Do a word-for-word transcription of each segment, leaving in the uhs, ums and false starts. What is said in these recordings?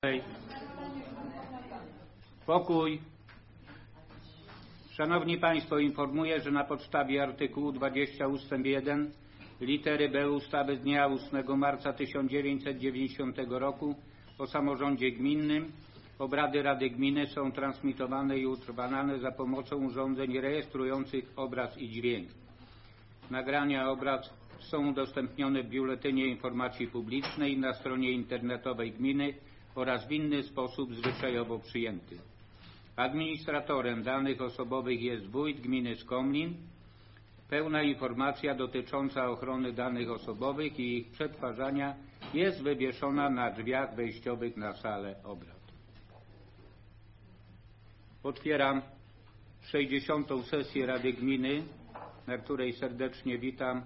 Pokój. Szanowni Państwo, informuję, że na podstawie artykułu dwudziestego ustęp jeden litery B ustawy z dnia ósmego marca tysiąc dziewięćset dziewięćdziesiątego roku o samorządzie gminnym obrady Rady Gminy są transmitowane i utrwalane za pomocą urządzeń rejestrujących obraz i dźwięk. Nagrania obrad są udostępnione w Biuletynie Informacji Publicznej na stronie internetowej gminy oraz w inny sposób zwyczajowo przyjęty. Administratorem danych osobowych jest wójt gminy Skomlin. Pełna informacja dotycząca ochrony danych osobowych i ich przetwarzania jest wywieszona na drzwiach wejściowych na salę obrad. Otwieram sześćdziesiątą sesję Rady Gminy, na której serdecznie witam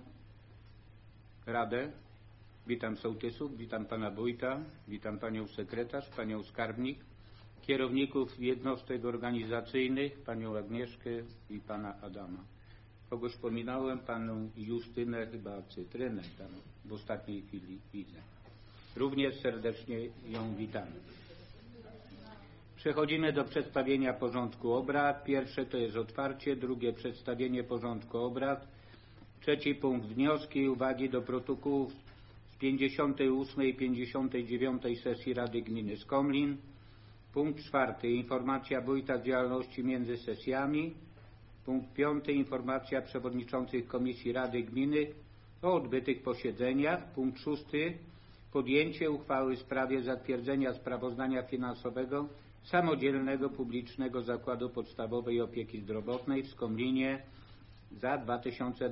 Radę. Witam sołtysów, witam pana wójta, witam panią sekretarz, panią skarbnik, kierowników jednostek organizacyjnych, panią Agnieszkę i pana Adama. Kogoś pominąłem, panią Justynę, chyba Cytrynę, tam w ostatniej chwili widzę. Również serdecznie ją witamy. Przechodzimy do przedstawienia porządku obrad. Pierwsze to jest otwarcie, drugie przedstawienie porządku obrad. Trzeci punkt wnioski i uwagi do protokołów z pięćdziesiątej ósmej i pięćdziesiątej dziewiątej sesji Rady Gminy Skomlin. Punkt czwarty informacja wójta z działalności między sesjami. Punkt piąty informacja przewodniczących Komisji Rady Gminy o odbytych posiedzeniach. Punkt szósty podjęcie uchwały w sprawie zatwierdzenia sprawozdania finansowego Samodzielnego Publicznego Zakładu Podstawowej Opieki Zdrowotnej w Skomlinie za dwa tysiące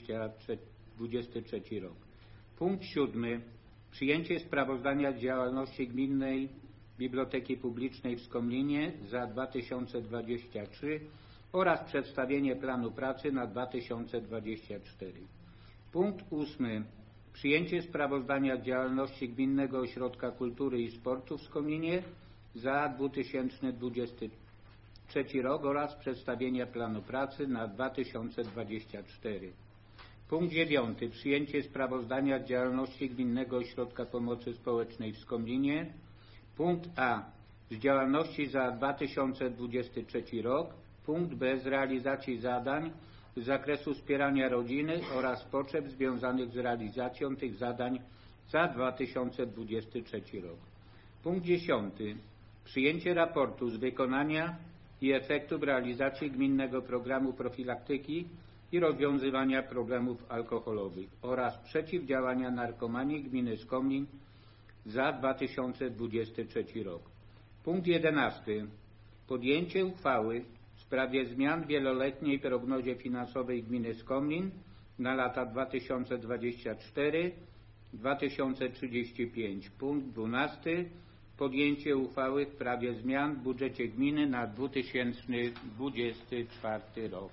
dwudziesty trzeci rok. Punkt siódmy. Przyjęcie sprawozdania z działalności Gminnej Biblioteki Publicznej w Skomlinie za dwa tysiące dwudziesty trzeci oraz przedstawienie planu pracy na dwa tysiące dwudziesty czwarty. Punkt ósmy. Przyjęcie sprawozdania z działalności Gminnego Ośrodka Kultury i Sportu w Skomlinie za dwa tysiące dwudziesty trzeci rok oraz przedstawienie planu pracy na dwa tysiące dwudziesty czwarty. Punkt dziewiąty. Przyjęcie sprawozdania z działalności Gminnego Ośrodka Pomocy Społecznej w Skomlinie. Punkt A. Z działalności za dwa tysiące dwudziesty trzeci rok. Punkt B. Z realizacji zadań z zakresu wspierania rodziny oraz potrzeb związanych z realizacją tych zadań za dwa tysiące dwudziesty trzeci rok. Punkt dziesiąty. Przyjęcie raportu z wykonania i efektów realizacji Gminnego Programu Profilaktyki i rozwiązywania problemów alkoholowych oraz przeciwdziałania narkomanii Gminy Skomlin za dwa tysiące dwudziesty trzeci rok. Punkt jedenasty. Podjęcie uchwały w sprawie zmian w wieloletniej prognozie finansowej Gminy Skomlin na lata dwa tysiące dwudziesty czwarty do dwa tysiące trzydziestego piątego. Punkt dwunasty. Podjęcie uchwały w sprawie zmian w budżecie gminy na dwa tysiące dwudziesty czwarty rok.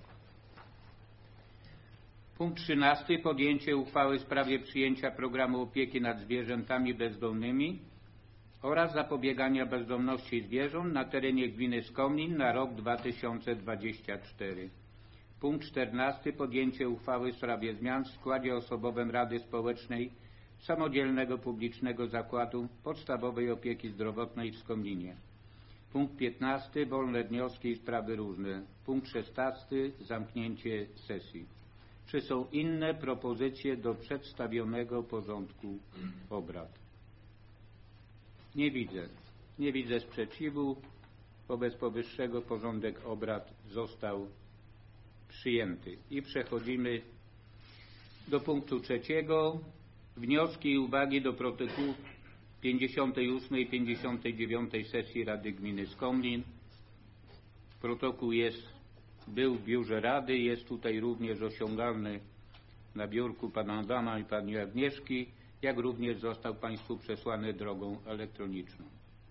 Punkt trzynasty. Podjęcie uchwały w sprawie przyjęcia programu opieki nad zwierzętami bezdomnymi oraz zapobiegania bezdomności zwierząt na terenie gminy Skomlin na rok dwa tysiące dwudziesty czwarty. Punkt czternasty. Podjęcie uchwały w sprawie zmian w składzie osobowym Rady Społecznej Samodzielnego Publicznego Zakładu Podstawowej Opieki Zdrowotnej w Skomlinie. Punkt piętnasty. Wolne wnioski i sprawy różne. Punkt szesnasty. Zamknięcie sesji. Czy są inne propozycje do przedstawionego porządku obrad? Nie widzę. Nie widzę sprzeciwu. Wobec powyższego porządek obrad został przyjęty. I przechodzimy do punktu trzeciego. Wnioski i uwagi do protokołu pięćdziesiątej ósmej i pięćdziesiątej dziewiątej sesji Rady Gminy Skomlin. Protokół jest, był w biurze Rady, jest tutaj również osiągalny na biurku pana Adama i pani Agnieszki, jak również został Państwu przesłany drogą elektroniczną.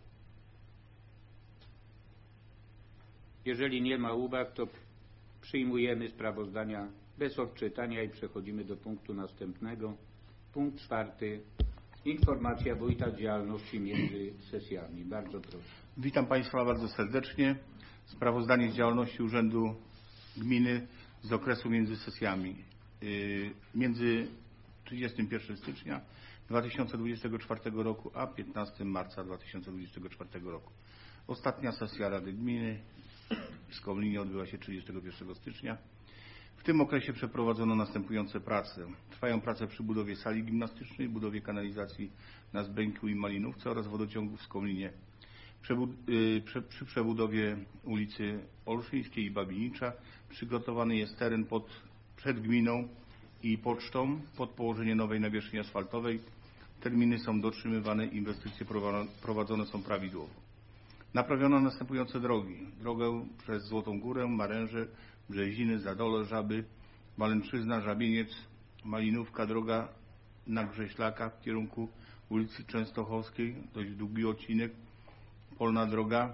Jeżeli nie ma uwag, to przyjmujemy sprawozdania bez odczytania i przechodzimy do punktu następnego. Punkt czwarty. Informacja wójta z działalności między sesjami. Bardzo proszę. Witam Państwa bardzo serdecznie. Sprawozdanie z działalności Urzędu Gminy z okresu między sesjami. Między trzydziestego pierwszego stycznia dwa tysiące dwudziestego czwartego roku, a piętnastego marca dwa tysiące dwudziestego czwartego roku. Ostatnia sesja Rady Gminy w Skomlinie odbyła się trzydziestego pierwszego stycznia. W tym okresie przeprowadzono następujące prace. Trwają prace przy budowie sali gimnastycznej, budowie kanalizacji na Zbęku i Malinówce oraz wodociągu w Skomlinie. Przebud yy, prze przy przebudowie ulicy Olszyńskiej i Babinicza przygotowany jest teren pod, przed gminą i pocztą pod położenie nowej nawierzchni asfaltowej. Terminy są dotrzymywane, inwestycje prowadzone są prawidłowo. Naprawiono następujące drogi. Drogę przez Złotą Górę, Maręże, Brzeziny, Zadole, Żaby, Malęczyzna, Żabieniec, Malinówka, droga na Grześlaka w kierunku ulicy Częstochowskiej, dość długi odcinek, polna droga,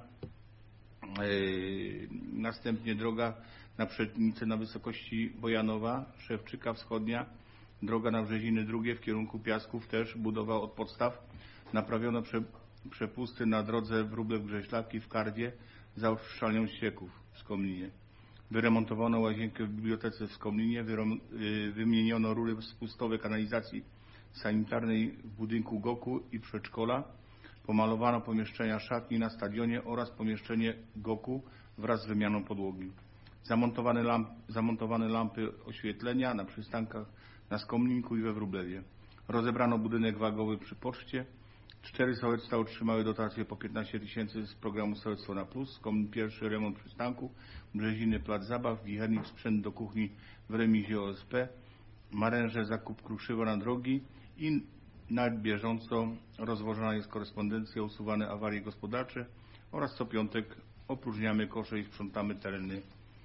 yy, następnie droga na Przetnicę na wysokości Bojanowa, Szewczyka Wschodnia, droga na Brzeziny drugie w kierunku Piasków, też budowa od podstaw, naprawiono prze, przepusty na drodze Wróblew-Grześlaki w Karwie za oczyszczalnią ścieków w Skomlinie. Wyremontowano łazienkę w bibliotece w Skomlinie, wymieniono rury spustowe kanalizacji sanitarnej w budynku Goku i przedszkola, pomalowano pomieszczenia szatni na stadionie oraz pomieszczenie Goku wraz z wymianą podłogi. Zamontowane, lamp, zamontowane lampy oświetlenia na przystankach na Skomlinku i we Wróblewie. Rozebrano budynek wagowy przy poczcie. Cztery sołectwa otrzymały dotację po piętnaście tysięcy z programu Sołectwo na Plus. Skomlin pierwszy remont przystanku, Brzeziny plac zabaw, Wichernik sprzęt do kuchni w remizie O S P, Maręże zakup kruszywa na drogi i na bieżąco rozwożona jest korespondencja, usuwane awarie gospodarcze oraz co piątek opróżniamy kosze i sprzątamy tereny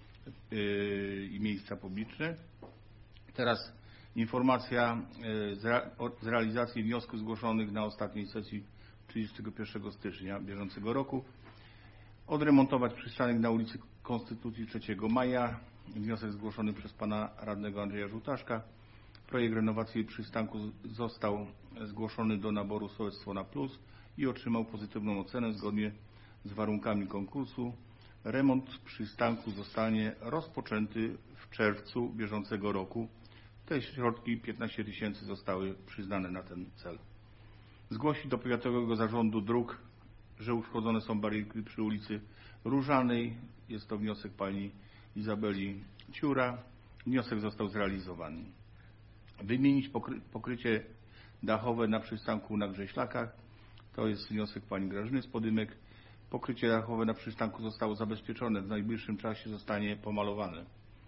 yy, i miejsca publiczne. Teraz informacja z, re, z realizacji wniosków zgłoszonych na ostatniej sesji trzydziestego pierwszego stycznia bieżącego roku. Odremontować przystanek na ulicy Konstytucji trzeciego maja. Wniosek zgłoszony przez pana radnego Andrzeja Żółtaszka. Projekt renowacji przystanku został zgłoszony do naboru Sołectwo na Plus i otrzymał pozytywną ocenę zgodnie z warunkami konkursu. Remont przystanku zostanie rozpoczęty w czerwcu bieżącego roku. Te środki, piętnaście tysięcy, zostały przyznane na ten cel. Zgłosić do Powiatowego Zarządu Dróg, że uszkodzone są barierki przy ulicy Różanej. Jest to wniosek pani Izabeli Ciura. Wniosek został zrealizowany. Wymienić pokry pokrycie dachowe na przystanku na Grześlakach. To jest wniosek pani Grażyny Spodymek. Pokrycie dachowe na przystanku zostało zabezpieczone. W najbliższym czasie zostanie pomalowane.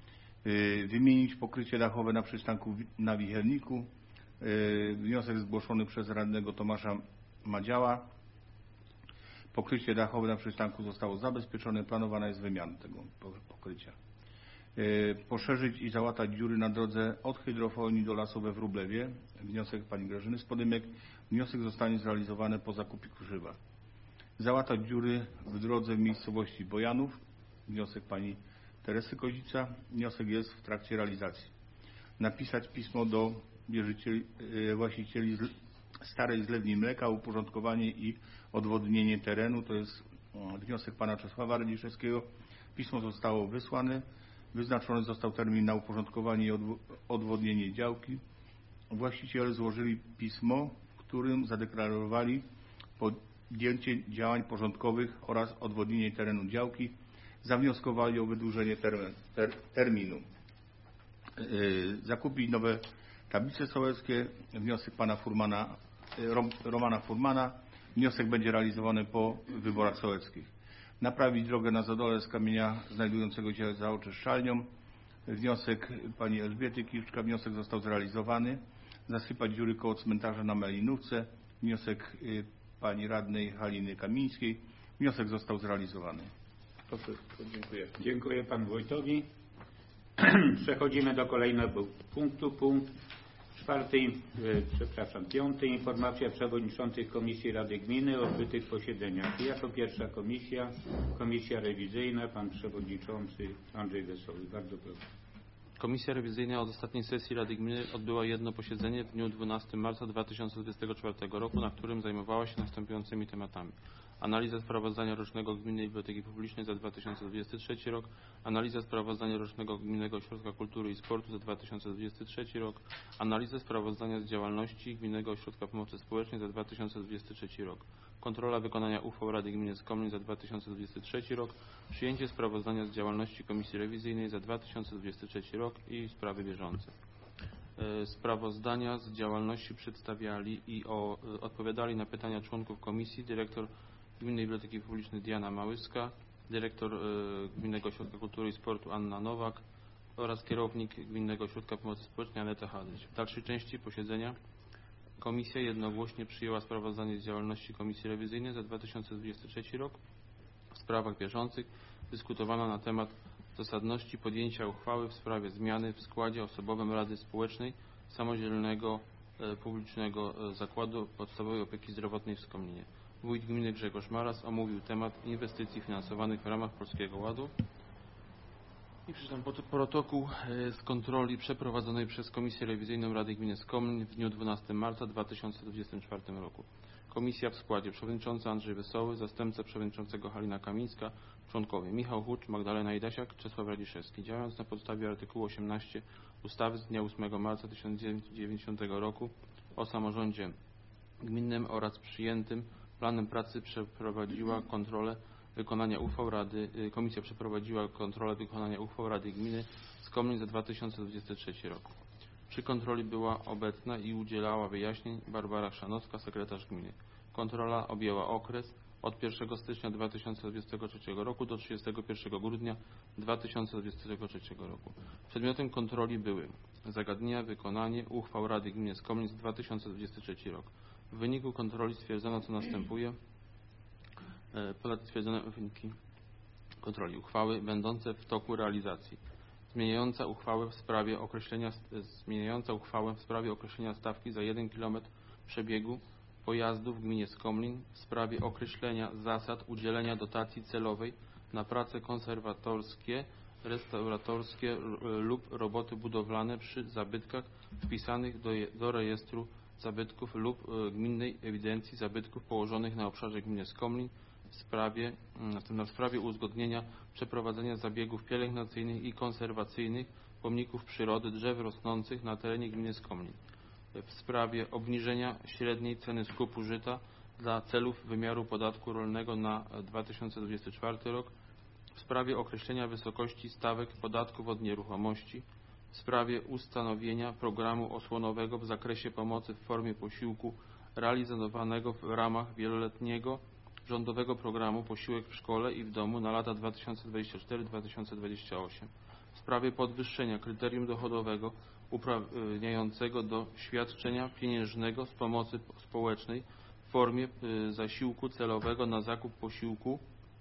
Wymienić pokrycie dachowe na przystanku na Wicherniku. Wniosek zgłoszony przez radnego Tomasza Madziała. Pokrycie dachowe na przystanku zostało zabezpieczone. Planowana jest wymiana tego pokrycia. Poszerzyć i załatać dziury na drodze od hydrofonii do lasu we Wróblewie. Wniosek pani Grażyny Spodymek. Wniosek zostanie zrealizowany po zakupie kruszywa. Załatać dziury w drodze w miejscowości Bojanów. Wniosek pani Teresy Kozica. Wniosek jest w trakcie realizacji. Napisać pismo do wierzycieli, właścicieli starej zlewni mleka o uporządkowanie i odwodnienie terenu. To jest wniosek pana Czesława Radziszewskiego. Pismo zostało wysłane. Wyznaczony został termin na uporządkowanie i odwodnienie działki. Właściciele złożyli pismo, w którym zadeklarowali podjęcie działań porządkowych oraz odwodnienie terenu działki. Zawnioskowali o wydłużenie termen, ter, terminu. Yy, zakupić nowe tablice sołeckie. Wniosek pana Furmana, Rom, Romana Furmana. Wniosek będzie realizowany po wyborach sołeckich. Naprawić drogę na Zadole z kamienia znajdującego się za oczyszczalnią. Wniosek pani Elżbiety Kiszczka. Wniosek został zrealizowany. Zasypać dziury koło cmentarza na Malinówce. Wniosek yy, pani radnej Haliny Kamińskiej. Wniosek został zrealizowany. To wszystko. Dziękuję. Dziękuję panu wójtowi. Przechodzimy do kolejnego punktu. Punkt czwarty, e, przepraszam, piąty. Informacja przewodniczących Komisji Rady Gminy o odbytych posiedzeniach. Jako pierwsza komisja, komisja rewizyjna, pan przewodniczący Andrzej Wesoły. Bardzo proszę. Komisja rewizyjna od ostatniej sesji Rady Gminy odbyła jedno posiedzenie w dniu dwunastego marca dwa tysiące dwudziestego czwartego roku, na którym zajmowała się następującymi tematami. Analiza sprawozdania rocznego Gminnej Biblioteki Publicznej za dwa tysiące dwudziesty trzeci rok. Analiza sprawozdania rocznego Gminnego Ośrodka Kultury i Sportu za dwa tysiące dwudziesty trzeci rok. Analiza sprawozdania z działalności Gminnego Ośrodka Pomocy Społecznej za dwa tysiące dwudziesty trzeci rok. Kontrola wykonania uchwał Rady Gminy Skomlin za dwa tysiące dwudziesty trzeci rok. Przyjęcie sprawozdania z działalności Komisji Rewizyjnej za dwa tysiące dwudziesty trzeci rok i sprawy bieżące. Sprawozdania z działalności przedstawiali i o, odpowiadali na pytania członków komisji dyrektor Gminnej Biblioteki Publicznej Diana Małyska, dyrektor Gminnego Ośrodka Kultury i Sportu Anna Nowak oraz kierownik Gminnego Ośrodka Pomocy Społecznej Aneta Hadyś. W dalszej części posiedzenia komisja jednogłośnie przyjęła sprawozdanie z działalności Komisji Rewizyjnej za dwa tysiące dwudziesty trzeci rok. W sprawach bieżących dyskutowano na temat zasadności podjęcia uchwały w sprawie zmiany w składzie osobowym Rady Społecznej Samodzielnego e, Publicznego e, Zakładu Podstawowej Opieki Zdrowotnej w Skomlinie. Wójt Gminy Grzegorz Maras omówił temat inwestycji finansowanych w ramach Polskiego Ładu. I przeczytam protokół e, z kontroli przeprowadzonej przez Komisję Rewizyjną Rady Gminy Skomlin w dniu dwunastego marca dwa tysiące dwudziestego czwartego roku. Komisja w składzie przewodniczący Andrzej Wesoły, zastępca przewodniczącego Halina Kamińska, członkowie Michał Hucz, Magdalena Idasiak, Czesław Radziszewski. Działając na podstawie artykułu osiemnastego ustawy z dnia ósmego marca tysiąc dziewięćset dziewięćdziesiątego roku o samorządzie gminnym oraz przyjętym planem pracy przeprowadziła kontrolę wykonania uchwał Rady. Komisja przeprowadziła kontrolę wykonania uchwał Rady Gminy Skomlin za dwa tysiące dwudziesty trzeci rok. Przy kontroli była obecna i udzielała wyjaśnień Barbara Chrzanowska, sekretarz gminy. Kontrola objęła okres od pierwszego stycznia dwa tysiące dwudziestego trzeciego roku do trzydziestego pierwszego grudnia dwa tysiące dwudziestego trzeciego roku. Przedmiotem kontroli były zagadnienia, wykonanie uchwał Rady Gminy Skomlin za dwa tysiące dwudziesty trzeci rok. W wyniku kontroli stwierdzono, co następuje. Ponadto stwierdzono wyniki kontroli uchwały będące w toku realizacji. Zmieniająca uchwałę w sprawie określenia zmieniająca uchwałę w sprawie określenia stawki za jeden kilometr przebiegu pojazdu w gminie Skomlin w sprawie określenia zasad udzielenia dotacji celowej na prace konserwatorskie, restauratorskie lub roboty budowlane przy zabytkach wpisanych do, do rejestru zabytków lub gminnej ewidencji zabytków położonych na obszarze gminy Skomlin w sprawie, w sprawie uzgodnienia przeprowadzenia zabiegów pielęgnacyjnych i konserwacyjnych pomników przyrody drzew rosnących na terenie gminy Skomlin. W sprawie obniżenia średniej ceny skupu żyta dla celów wymiaru podatku rolnego na dwa tysiące dwudziesty czwarty rok. W sprawie określenia wysokości stawek podatków od nieruchomości. W sprawie ustanowienia programu osłonowego w zakresie pomocy w formie posiłku realizowanego w ramach wieloletniego rządowego programu Posiłek w szkole i w domu na lata dwa tysiące dwudziesty czwarty do dwa tysiące dwudziestego ósmego. W sprawie podwyższenia kryterium dochodowego uprawniającego do świadczenia pieniężnego z pomocy społecznej w formie zasiłku celowego na zakup posiłku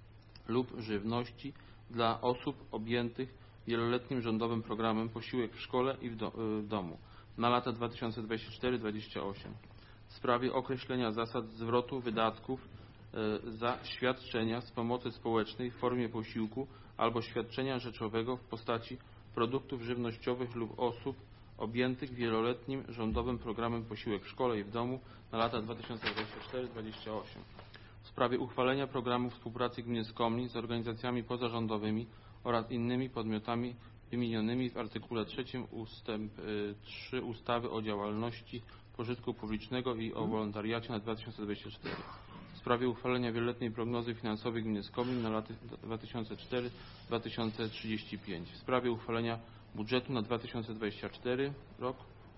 lub żywności dla osób objętych wieloletnim rządowym programem Posiłek w szkole i w, do, w domu na lata dwa tysiące dwudziesty czwarty do dwa tysiące dwudziestego ósmego. W sprawie określenia zasad zwrotu wydatków y, za świadczenia z pomocy społecznej w formie posiłku albo świadczenia rzeczowego w postaci produktów żywnościowych lub osób objętych wieloletnim rządowym programem Posiłek w szkole i w domu na lata dwa tysiące dwudziesty czwarty do dwa tysiące dwudziestego ósmego. W sprawie uchwalenia programu współpracy gminy Skomlin z organizacjami pozarządowymi oraz innymi podmiotami wymienionymi w artykule trzecim ustęp trzy ustawy o działalności pożytku publicznego i o wolontariacie na dwa tysiące dwudziesty czwarty. W sprawie uchwalenia wieloletniej prognozy finansowej gminy Skomlin na lata dwa tysiące czwarty do dwa tysiące trzydziestego piątego. W sprawie uchwalenia budżetu na dwa tysiące dwudziesty czwarty rok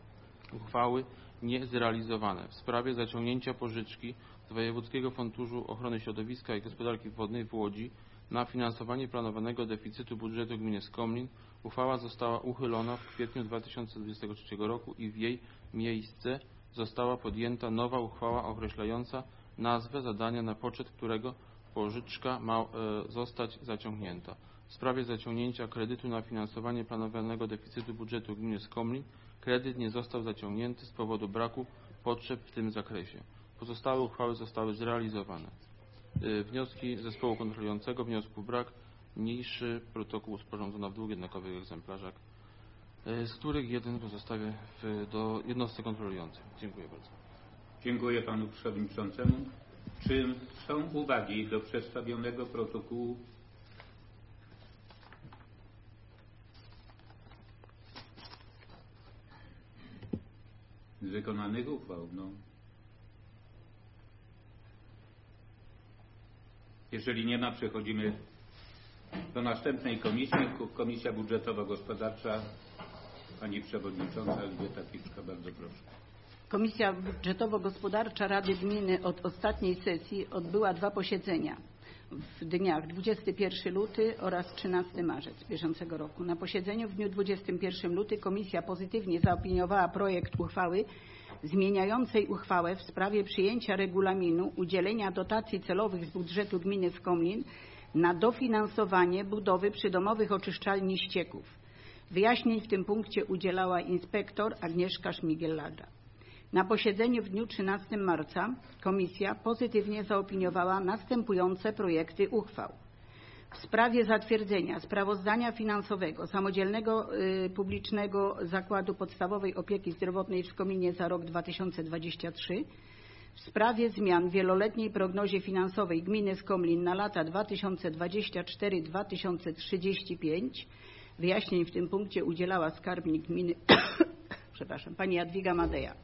uchwały niezrealizowane. W sprawie zaciągnięcia pożyczki z Wojewódzkiego Funduszu Ochrony Środowiska i Gospodarki Wodnej w Łodzi na finansowanie planowanego deficytu budżetu gminy Skomlin uchwała została uchylona w kwietniu dwa tysiące dwudziestego trzeciego roku i w jej miejsce została podjęta nowa uchwała określająca nazwę zadania, na poczet którego pożyczka ma e, zostać zaciągnięta. W sprawie zaciągnięcia kredytu na finansowanie planowanego deficytu budżetu gminy Skomlin kredyt nie został zaciągnięty z powodu braku potrzeb w tym zakresie. Pozostałe uchwały zostały zrealizowane. Wnioski zespołu kontrolującego, wniosków brak. Niniejszy protokół sporządzono w dwóch jednakowych egzemplarzach, z których jeden pozostawię w, do jednostce kontrolującej. Dziękuję bardzo. Dziękuję panu przewodniczącemu. Czy są uwagi do przedstawionego protokołu? Z wykonanych uchwał, no. Jeżeli nie ma, przechodzimy do następnej komisji. Komisja Budżetowo-Gospodarcza. Pani Przewodnicząca Elżbieta Piczka, bardzo proszę. Komisja Budżetowo-Gospodarcza Rady Gminy od ostatniej sesji odbyła dwa posiedzenia w dniach dwudziestego pierwszego luty oraz trzynastego marzec bieżącego roku. Na posiedzeniu w dniu dwudziestego pierwszego luty komisja pozytywnie zaopiniowała projekt uchwały zmieniającej uchwałę w sprawie przyjęcia regulaminu udzielenia dotacji celowych z budżetu gminy Skomlin na dofinansowanie budowy przydomowych oczyszczalni ścieków. Wyjaśnień w tym punkcie udzielała inspektor Agnieszka Szmigiel-Ladra. Na posiedzeniu w dniu trzynastego marca komisja pozytywnie zaopiniowała następujące projekty uchwał. W sprawie zatwierdzenia sprawozdania finansowego Samodzielnego y, Publicznego Zakładu Podstawowej Opieki Zdrowotnej w Skominie za rok dwa tysiące dwudziesty trzeci, w sprawie zmian w wieloletniej prognozie finansowej gminy Skomlin na lata dwa tysiące dwudziesty czwarty do dwa tysiące trzydziestego piątego, wyjaśnień w tym punkcie udzielała skarbnik gminy przepraszam, pani Jadwiga Madeja.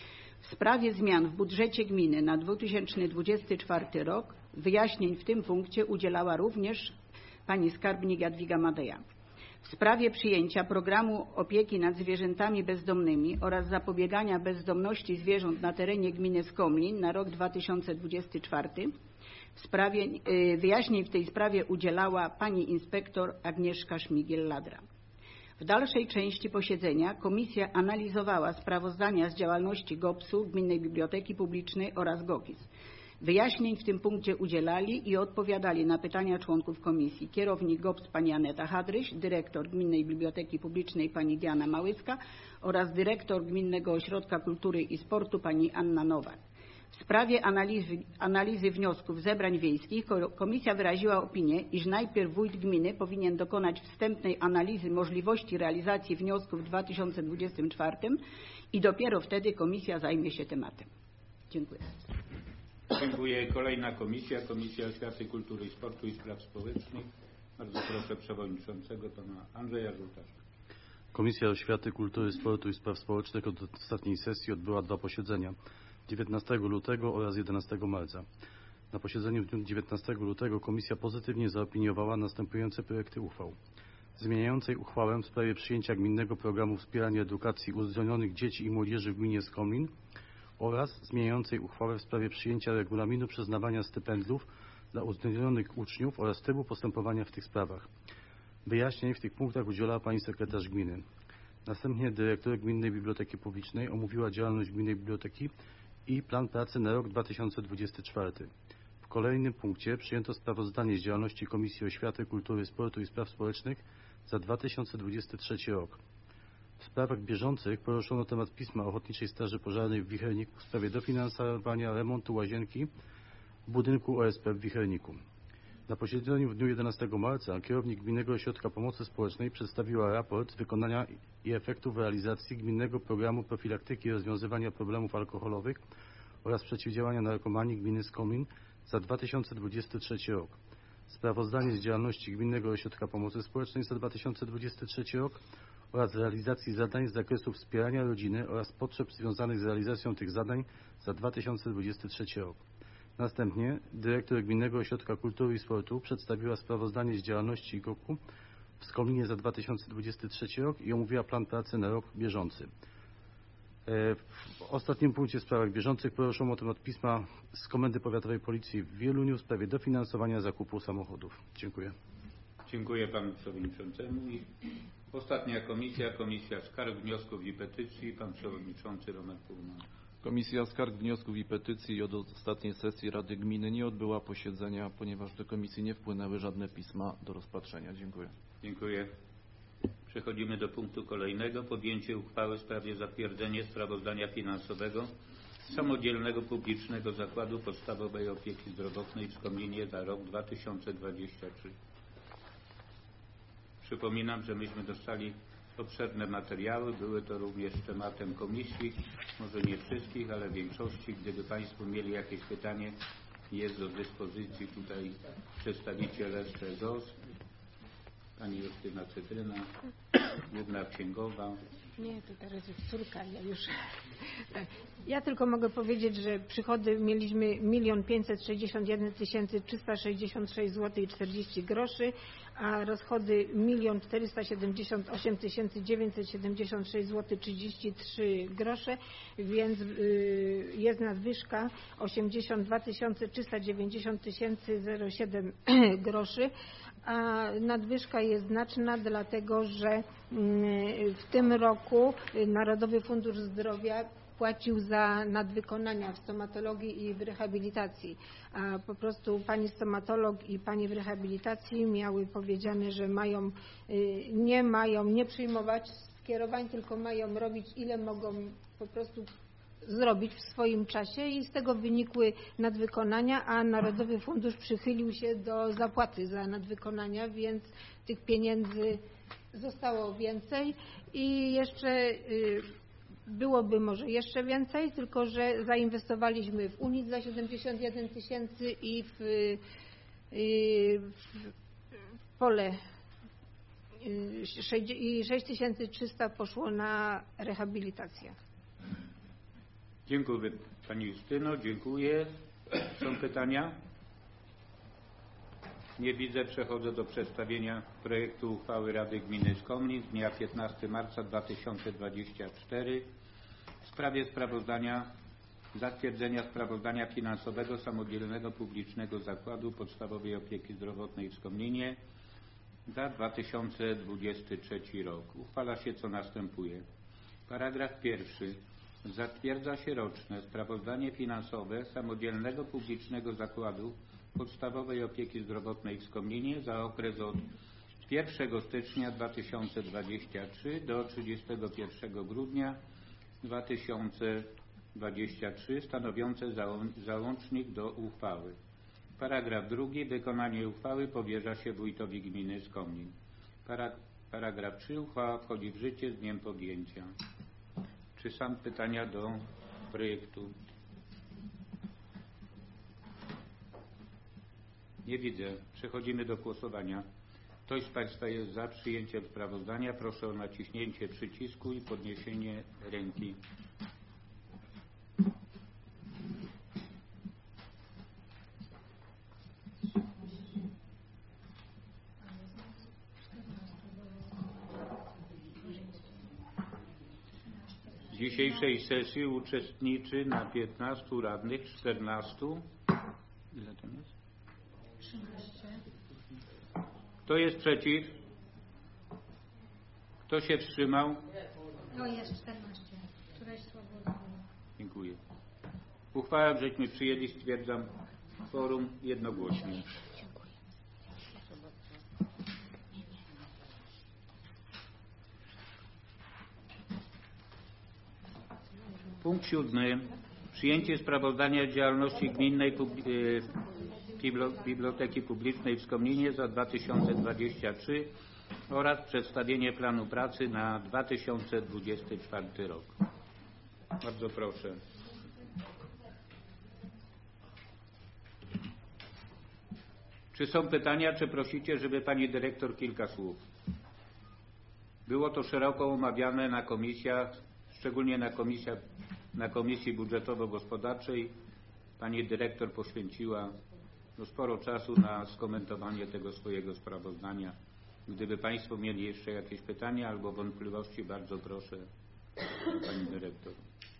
W sprawie zmian w budżecie gminy na dwa tysiące dwudziesty czwarty rok wyjaśnień w tym punkcie udzielała również pani skarbnik Jadwiga Madeja. W sprawie przyjęcia programu opieki nad zwierzętami bezdomnymi oraz zapobiegania bezdomności zwierząt na terenie gminy Skomlin na rok dwa tysiące dwudziesty czwarty w sprawie, wyjaśnień w tej sprawie udzielała pani inspektor Agnieszka Szmigiel-Ladra. W dalszej części posiedzenia komisja analizowała sprawozdania z działalności gopsu, Gminnej Biblioteki Publicznej oraz GOKiS. Wyjaśnień w tym punkcie udzielali i odpowiadali na pytania członków komisji kierownik GOPS pani Aneta Hadryś, dyrektor Gminnej Biblioteki Publicznej pani Diana Małyska oraz dyrektor Gminnego Ośrodka Kultury i Sportu pani Anna Nowak. W sprawie analizy, analizy wniosków zebrań wiejskich komisja wyraziła opinię, iż najpierw wójt gminy powinien dokonać wstępnej analizy możliwości realizacji wniosków w dwa tysiące dwudziestym czwartym i dopiero wtedy komisja zajmie się tematem. Dziękuję. Dziękuję. Kolejna komisja, Komisja Oświaty, Kultury i Sportu i Spraw Społecznych. Bardzo proszę przewodniczącego pana Andrzeja Żółtasza. Komisja Oświaty, Kultury, Sportu i Spraw Społecznych od ostatniej sesji odbyła dwa posiedzenia. dziewiętnastego lutego oraz jedenastego marca. Na posiedzeniu w dniu dziewiętnastego lutego komisja pozytywnie zaopiniowała następujące projekty uchwał. Zmieniającej uchwałę w sprawie przyjęcia gminnego programu wspierania edukacji uzdolnionych dzieci i młodzieży w gminie Skomlin oraz zmieniającej uchwałę w sprawie przyjęcia regulaminu przyznawania stypendiów dla uzdolnionych uczniów oraz trybu postępowania w tych sprawach. Wyjaśnień w tych punktach udzielała pani sekretarz gminy. Następnie dyrektor Gminnej Biblioteki Publicznej omówiła działalność Gminnej Biblioteki i plan pracy na rok dwa tysiące dwudziesty czwarty. W kolejnym punkcie przyjęto sprawozdanie z działalności Komisji Oświaty, Kultury, Sportu i Spraw Społecznych za dwa tysiące dwudziesty trzeci rok. W sprawach bieżących poruszono temat pisma Ochotniczej Straży Pożarnej w Wicherniku w sprawie dofinansowania remontu łazienki w budynku O S P w Wicherniku. Na posiedzeniu w dniu jedenastego marca kierownik Gminnego Ośrodka Pomocy Społecznej przedstawiła raport wykonania i efektów realizacji Gminnego Programu Profilaktyki i Rozwiązywania Problemów Alkoholowych oraz Przeciwdziałania Narkomanii Gminy Skomlin za dwa tysiące dwudziesty trzeci rok. Sprawozdanie z działalności Gminnego Ośrodka Pomocy Społecznej za dwa tysiące dwudziesty trzeci rok oraz realizacji zadań z zakresu wspierania rodziny oraz potrzeb związanych z realizacją tych zadań za dwa tysiące dwudziesty trzeci rok. Następnie dyrektor Gminnego Ośrodka Kultury i Sportu przedstawiła sprawozdanie z działalności GOK-u w Skomlinie za dwa tysiące dwudziesty trzeci rok i omówiła plan pracy na rok bieżący. W ostatnim punkcie w sprawach bieżących poruszono temat pisma z Komendy Powiatowej Policji w Wieluniu w sprawie dofinansowania zakupu samochodów. Dziękuję. Dziękuję panu przewodniczącemu. I ostatnia komisja, Komisja Skarg, Wniosków i Petycji. Pan przewodniczący Roman Pulman. Komisja Skarg, Wniosków i Petycji od ostatniej sesji Rady Gminy nie odbyła posiedzenia, ponieważ do komisji nie wpłynęły żadne pisma do rozpatrzenia. Dziękuję. Dziękuję. Przechodzimy do punktu kolejnego. Podjęcie uchwały w sprawie zatwierdzenia sprawozdania finansowego Samodzielnego Publicznego Zakładu Podstawowej Opieki Zdrowotnej w Skomlinie za rok dwa tysiące dwudziesty trzeci. Przypominam, że myśmy dostali obszerne materiały. Były to również tematem komisji, może nie wszystkich, ale większości. Gdyby Państwo mieli jakieś pytanie, Jest do dyspozycji tutaj przedstawiciel S C Z O S, pani Justyna Cytryna, główna księgowa. Nie, to teraz jest córka, ja już. Ja tylko mogę powiedzieć, że przychody mieliśmy milion pięćset sześćdziesiąt jeden tysięcy trzysta sześćdziesiąt sześć złotych i czterdzieści groszy, a rozchody milion czterysta siedemdziesiąt osiem tysięcy dziewięćset siedemdziesiąt sześć złotych trzydzieści trzy grosze, więc yy, jest nadwyżka osiemdziesiąt dwa tysiące trzysta dziewięćdziesiąt tysięcy zero siedem groszy. A nadwyżka jest znaczna, dlatego że w tym roku Narodowy Fundusz Zdrowia płacił za nadwykonania w stomatologii i w rehabilitacji, a po prostu pani stomatolog i pani w rehabilitacji miały powiedziane, że mają, nie mają nie przyjmować skierowań, tylko mają robić ile mogą po prostu zrobić w swoim czasie i z tego wynikły nadwykonania, a Narodowy Fundusz przychylił się do zapłaty za nadwykonania, więc tych pieniędzy zostało więcej i jeszcze byłoby może jeszcze więcej, tylko że zainwestowaliśmy w UNIT za siedemdziesiąt jeden tysięcy i w, w pole i sześć tysięcy trzysta poszło na rehabilitację. Dziękuję pani Justyno, dziękuję. Są pytania? Nie widzę. Przechodzę do przedstawienia projektu uchwały Rady Gminy Skomlin z dnia piętnastego marca dwa tysiące dwudziestego czwartego w sprawie sprawozdania, zatwierdzenia sprawozdania finansowego Samodzielnego Publicznego Zakładu Podstawowej Opieki Zdrowotnej w Skomlinie za dwa tysiące dwudziesty trzeci rok. Uchwala się co następuje. Paragraf pierwszy. Zatwierdza się roczne sprawozdanie finansowe Samodzielnego Publicznego Zakładu Podstawowej Opieki Zdrowotnej w Skomlinie za okres od pierwszego stycznia dwa tysiące dwudziestego trzeciego do trzydziestego pierwszego grudnia dwa tysiące dwudziestego trzeciego stanowiące załącznik do uchwały. Paragraf drugi. Wykonanie uchwały powierza się wójtowi gminy Skomlin. Paragraf trzy. Uchwała wchodzi w życie z dniem podjęcia. Czy są pytania do projektu? Nie widzę. Przechodzimy do głosowania. Ktoś z Państwa jest za przyjęciem sprawozdania? Proszę o naciśnięcie przycisku i podniesienie ręki. W dzisiejszej sesji uczestniczy na piętnastu radnych, czternastu. Ile tam jest? trzynaście. Kto jest przeciw? Kto się wstrzymał? No jest czternaście. Któraś słabo. Dziękuję. Uchwałę żeśmy przyjęli, stwierdzam kworum jednogłośnie. Punkt siódmy. Przyjęcie sprawozdania z działalności Gminnej Biblioteki Publicznej w Skomlinie za dwa tysiące dwudziesty trzeci oraz przedstawienie planu pracy na dwa tysiące dwudziesty czwarty rok. Bardzo proszę. Czy są pytania, czy prosicie, żeby pani dyrektor kilka słów? Było to szeroko omawiane na komisjach, szczególnie na, komisja, na Komisji Budżetowo-Gospodarczej. Pani dyrektor poświęciła no, sporo czasu na skomentowanie tego swojego sprawozdania. Gdyby Państwo mieli jeszcze jakieś pytania albo wątpliwości, bardzo proszę pani dyrektor.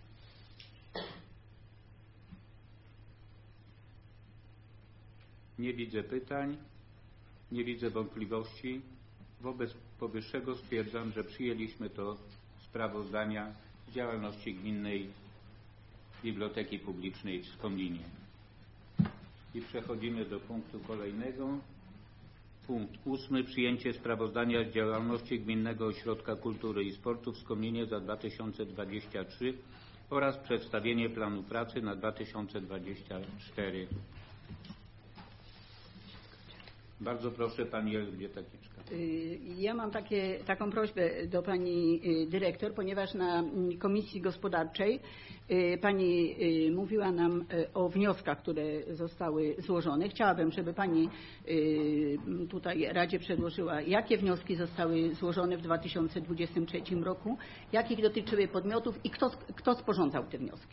Nie widzę pytań, nie widzę wątpliwości. Wobec powyższego stwierdzam, że przyjęliśmy to sprawozdania z działalności Gminnej Biblioteki Publicznej w Skomlinie. I przechodzimy do punktu kolejnego. Punkt ósmy. Przyjęcie sprawozdania z działalności Gminnego Ośrodka Kultury i Sportu w Skomlinie za dwa tysiące dwudziesty trzeci oraz przedstawienie planu pracy na dwa tysiące dwudziesty czwarty. Bardzo proszę, pani Elżbieta Kiczka. Ja mam takie, taką prośbę do pani dyrektor, ponieważ na Komisji Gospodarczej pani mówiła nam o wnioskach, które zostały złożone. Chciałabym, żeby pani tutaj Radzie przedłożyła, jakie wnioski zostały złożone w dwa tysiące dwudziestym trzecim roku, jakich dotyczyły podmiotów i kto, kto sporządzał te wnioski.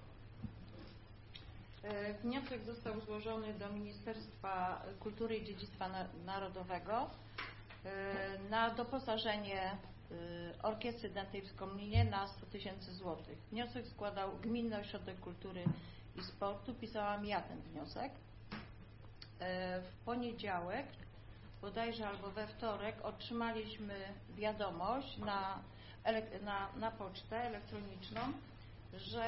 Wniosek został złożony do Ministerstwa Kultury i Dziedzictwa Narodowego na doposażenie Orkiestry Dętej w Skomlinie na sto tysięcy złotych. Wniosek składał Gminny Ośrodek Kultury i Sportu. Pisałam ja ten wniosek. W poniedziałek, bodajże albo we wtorek, otrzymaliśmy wiadomość na, na, na pocztę elektroniczną, że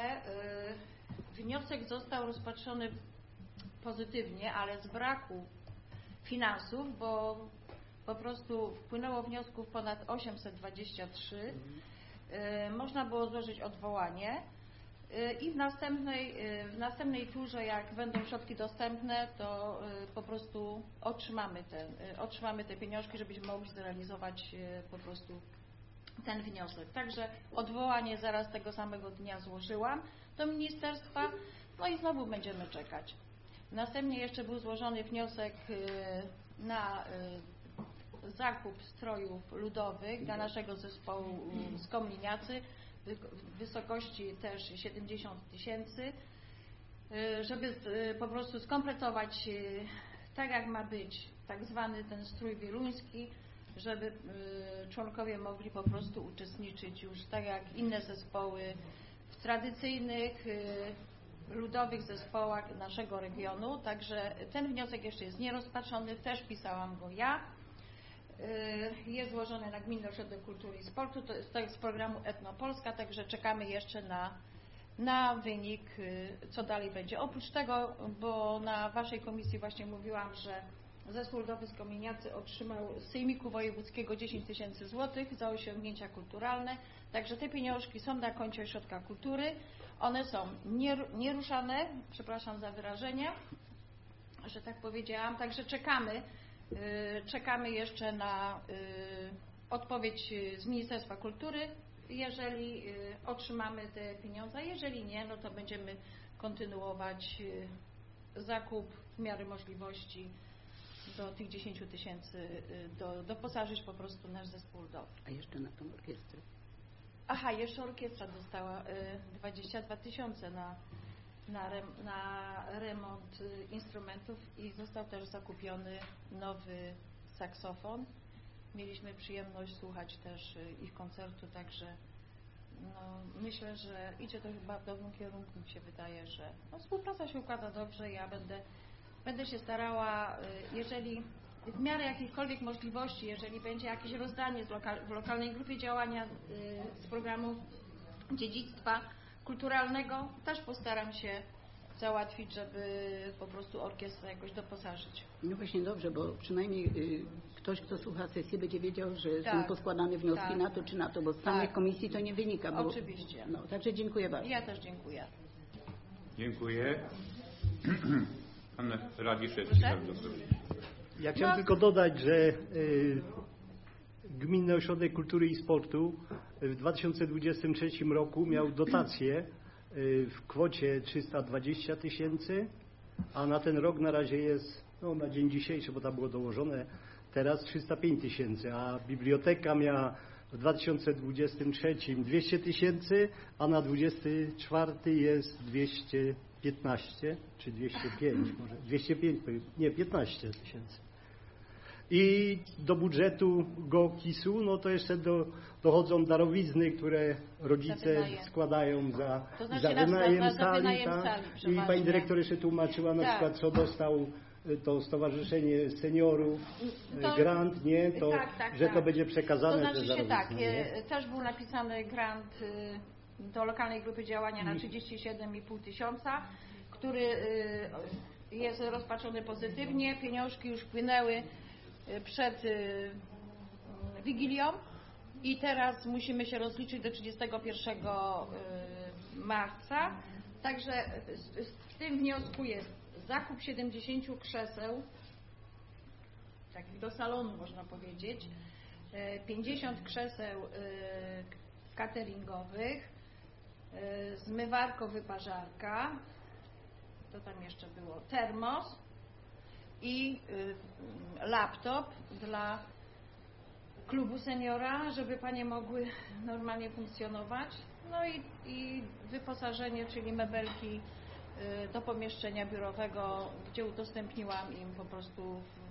wniosek został rozpatrzony pozytywnie, ale z braku finansów, bo po prostu wpłynęło wniosków ponad osiemset dwadzieścia trzy. Można było złożyć odwołanie i w następnej, w następnej turze, jak będą środki dostępne, to po prostu otrzymamy, ten, otrzymamy te pieniążki, żebyśmy mogli zrealizować po prostu ten wniosek. Także odwołanie zaraz tego samego dnia złożyłam do ministerstwa, no i znowu będziemy czekać. Następnie jeszcze był złożony wniosek na zakup strojów ludowych dla naszego zespołu Skomliniacy w wysokości też siedemdziesiąt tysięcy, żeby po prostu skompletować tak jak ma być tak zwany ten strój wieluński, żeby członkowie mogli po prostu uczestniczyć już tak jak inne zespoły w tradycyjnych ludowych zespołach naszego regionu. Także ten wniosek jeszcze jest nierozpatrzony, też pisałam go ja. Jest złożony na Gminny Ośrodek Kultury i Sportu, to jest, to jest z programu Etnopolska, także czekamy jeszcze na, na wynik, co dalej będzie. Oprócz tego, bo na waszej komisji właśnie mówiłam, że Zespół Ludowy Skomliniacy otrzymał z Sejmiku Wojewódzkiego dziesięć tysięcy złotych za osiągnięcia kulturalne, także te pieniążki są na koncie Ośrodka Kultury, one są nieruszane, przepraszam za wyrażenie, że tak powiedziałam, także czekamy, czekamy jeszcze na odpowiedź z Ministerstwa Kultury, jeżeli otrzymamy te pieniądze, jeżeli nie, no to będziemy kontynuować zakup w miarę możliwości do tych dziesięciu tysięcy, do, doposażyć po prostu nasz zespół ludowy. A jeszcze na tą orkiestrę? Aha, jeszcze orkiestra dostała dwadzieścia dwa tysiące na, na, rem, na remont instrumentów i został też zakupiony nowy saksofon. Mieliśmy przyjemność słuchać też ich koncertu, także no, myślę, że idzie to chyba w dobrym kierunku, mi się wydaje, że no, współpraca się układa dobrze. Ja będę Będę się starała, jeżeli w miarę jakichkolwiek możliwości, jeżeli będzie jakieś rozdanie z lokal, w lokalnej grupie działania z programu dziedzictwa kulturalnego, też postaram się załatwić, żeby po prostu orkiestrę jakoś doposażyć. No właśnie dobrze, bo przynajmniej ktoś, kto słucha sesji, będzie wiedział, że tak, są poskładane wnioski tak, na to czy na to, bo z samej tak. komisji to nie wynika. Bo, Oczywiście. No, także dziękuję bardzo. Ja też dziękuję. Dziękuję. Pan Radziszewski, bardzo proszę. Ja chciałem no. tylko dodać, że y, Gminny Ośrodek Kultury i Sportu w dwa tysiące dwudziestym trzecim roku miał dotację y, w kwocie trzysta dwadzieścia tysięcy, a na ten rok na razie jest, no na dzień dzisiejszy, bo tam było dołożone, teraz trzysta pięć tysięcy, a biblioteka miała w dwa tysiące dwudziestym trzecim dwieście tysięcy, a na dwudziesty czwarty jest dwieście piętnaście czy dwieście pięć, może dwieście pięć, nie, piętnaście tysięcy. I do budżetu GOKiS-u, no to jeszcze do, dochodzą darowizny, które rodzice Za składają za, to znaczy za wynajem na, na, za sali. wynajem Ta, sali I przeważnie. pani dyrektor jeszcze tłumaczyła na tak. przykład, co dostał to Stowarzyszenie Seniorów, to, grant, nie, to, tak, tak, że tak. to będzie przekazane. To znaczy te się tak, nie? też był napisany grant do lokalnej grupy działania na trzydzieści siedem i pół tysiąca, który jest rozpatrzony pozytywnie. Pieniążki już wpłynęły przed Wigilią i teraz musimy się rozliczyć do trzydziestego pierwszego marca. Także w tym wniosku jest zakup siedemdziesięciu krzeseł takich do salonu można powiedzieć, pięćdziesiąt krzeseł cateringowych, zmywarko-wyparzarka, to tam jeszcze było, termos i laptop dla klubu seniora, żeby panie mogły normalnie funkcjonować. No i, i wyposażenie, czyli mebelki do pomieszczenia biurowego, gdzie udostępniłam im po prostu